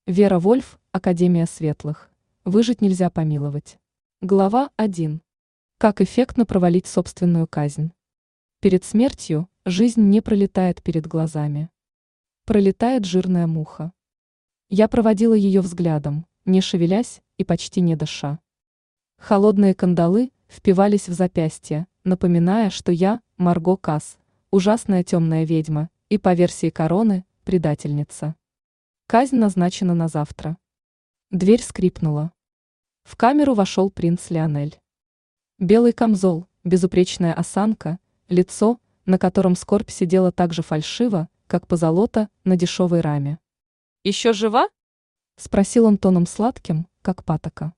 Вера Вольф, Академия светлых. Выжить нельзя помиловать. Глава 1. Как эффектно провалить собственную казнь. Перед смертью жизнь не пролетает перед глазами. Пролетает жирная муха. Я проводила ее взглядом, не шевелясь и почти не дыша. Холодные кандалы впивались в запястье, напоминая, что я, Марго Касс, ужасная темная ведьма, и по версии короны, предательница. Казнь назначена на завтра. Дверь скрипнула. В камеру вошел принц Леонель. Белый камзол, безупречная осанка, лицо, на котором скорбь сидела так же фальшиво, как позолота на дешевой раме. «Еще жива?» – спросил он тоном сладким, как патока.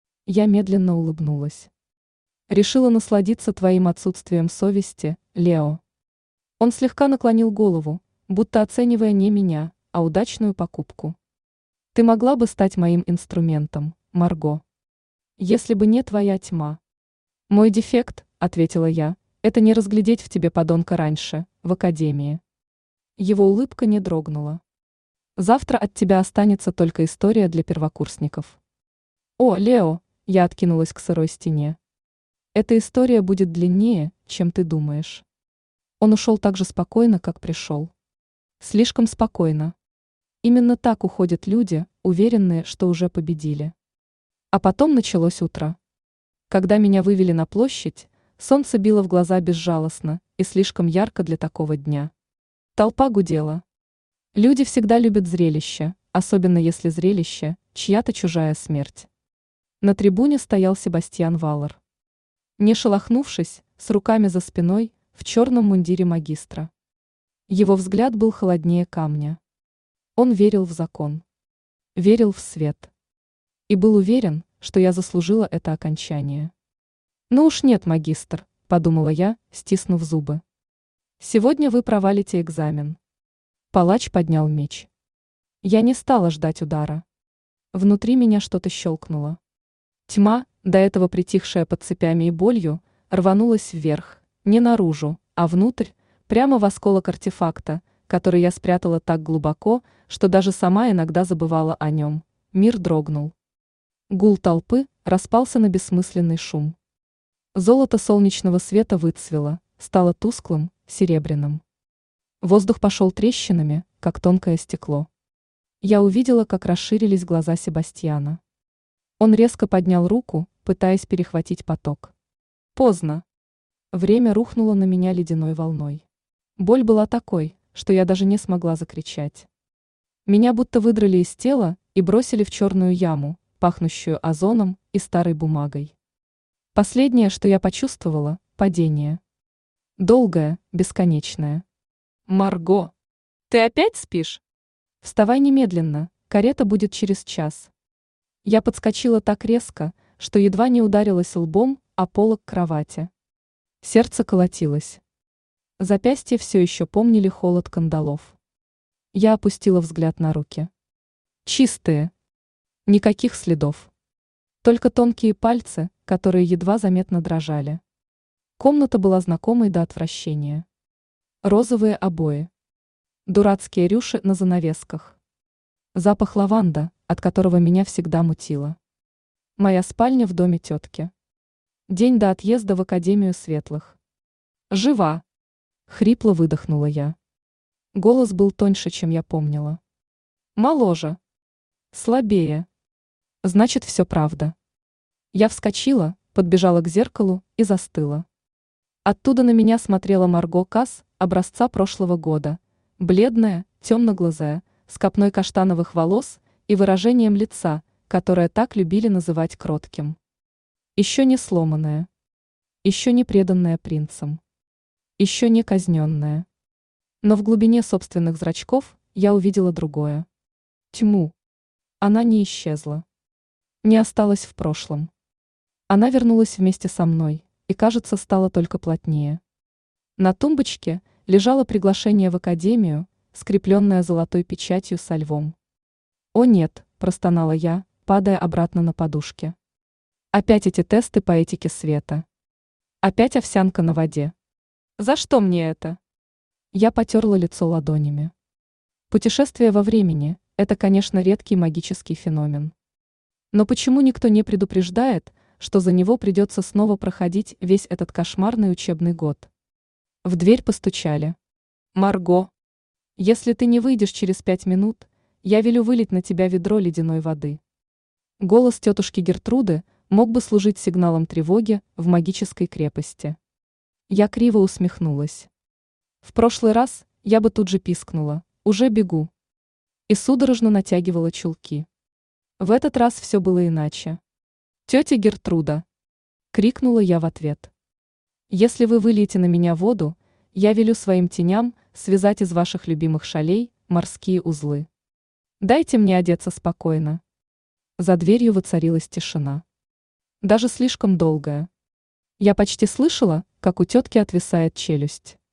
Я медленно улыбнулась. «Решила насладиться твоим отсутствием совести, Лео». Он слегка наклонил голову, будто оценивая не меня, а удачную покупку. «Ты могла бы стать моим инструментом, Марго. Если бы не твоя тьма». «Мой дефект», — ответила я, — «это не разглядеть в тебе подонка раньше, в академии». Его улыбка не дрогнула. «Завтра от тебя останется только история для первокурсников». «О, Лео», — я откинулась к сырой стене. «Эта история будет длиннее, чем ты думаешь». Он ушел так же спокойно, как пришел. Слишком спокойно. Именно так уходят люди, уверенные, что уже победили. А потом началось утро. Когда меня вывели на площадь, солнце било в глаза безжалостно и слишком ярко для такого дня. Толпа гудела. Люди всегда любят зрелище, особенно если зрелище – чья-то чужая смерть. На трибуне стоял Себастьян Валлар. Не шелохнувшись, с руками за спиной, в черном мундире магистра. Его взгляд был холоднее камня. Он верил в закон. Верил в свет. И был уверен, что я заслужила это окончание. «Ну уж нет, магистр», – подумала я, стиснув зубы. «Сегодня вы провалите экзамен». Палач поднял меч. Я не стала ждать удара. Внутри меня что-то щелкнуло. Тьма, до этого притихшая под цепями и болью, рванулась вверх, не наружу, а внутрь, прямо в осколок артефакта, который я спрятала так глубоко, что даже сама иногда забывала о нем. Мир дрогнул. Гул толпы распался на бессмысленный шум. Золото солнечного света выцвело, стало тусклым, серебряным. Воздух пошел трещинами, как тонкое стекло. Я увидела, как расширились глаза Себастьяна. Он резко поднял руку, пытаясь перехватить поток. Поздно. Время рухнуло на меня ледяной волной. Боль была такой, что я даже не смогла закричать. Меня будто выдрали из тела и бросили в черную яму, пахнущую озоном и старой бумагой. Последнее, что я почувствовала – падение. Долгое, бесконечное. «Марго, ты опять спишь?» «Вставай немедленно, карета будет через час». Я подскочила так резко, что едва не ударилась лбом о полок кровати. Сердце колотилось. Запястья все еще помнили холод кандалов. Я опустила взгляд на руки. Чистые. Никаких следов. Только тонкие пальцы, которые едва заметно дрожали. Комната была знакомой до отвращения. Розовые обои. Дурацкие рюши на занавесках. Запах лаванда, от которого меня всегда мутило. Моя спальня в доме тетки. День до отъезда в Академию светлых. «Жива!» — хрипло выдохнула я. Голос был тоньше, чем я помнила. «Моложе. Слабее. Значит, все правда». Я вскочила, подбежала к зеркалу и застыла. Оттуда на меня смотрела Марго Касс образца прошлого года, бледная, темноглазая, с копной каштановых волос и выражением лица, которое так любили называть кротким. Еще не сломанная. Еще не преданная принцем. Еще не казненная. Но в глубине собственных зрачков я увидела другое. Тьму. Она не исчезла. Не осталась в прошлом. Она вернулась вместе со мной и, кажется, стала только плотнее. На тумбочке лежало приглашение в академию, скрепленное золотой печатью со львом. «О нет», – простонала я, падая обратно на подушке. Опять эти тесты по этике света. Опять овсянка на воде. За что мне это? Я потерла лицо ладонями. Путешествие во времени Это, конечно, редкий магический феномен. Но почему никто не предупреждает, что за него придется снова проходить весь этот кошмарный учебный год? В дверь постучали. «Марго, если ты не выйдешь через 5 минут, я велю вылить на тебя ведро ледяной воды». Голос тетушки Гертруды мог бы служить сигналом тревоги в магической крепости. Я криво усмехнулась. В прошлый раз я бы тут же пискнула: «Уже бегу!» и судорожно натягивала чулки. В этот раз все было иначе. «Тетя Гертруда!» — крикнула я в ответ. «Если вы выльете на меня воду, я велю своим теням связать из ваших любимых шалей морские узлы. Дайте мне одеться спокойно». За дверью воцарилась тишина. Даже слишком долгая. Я почти слышала, как у тетки отвисает челюсть.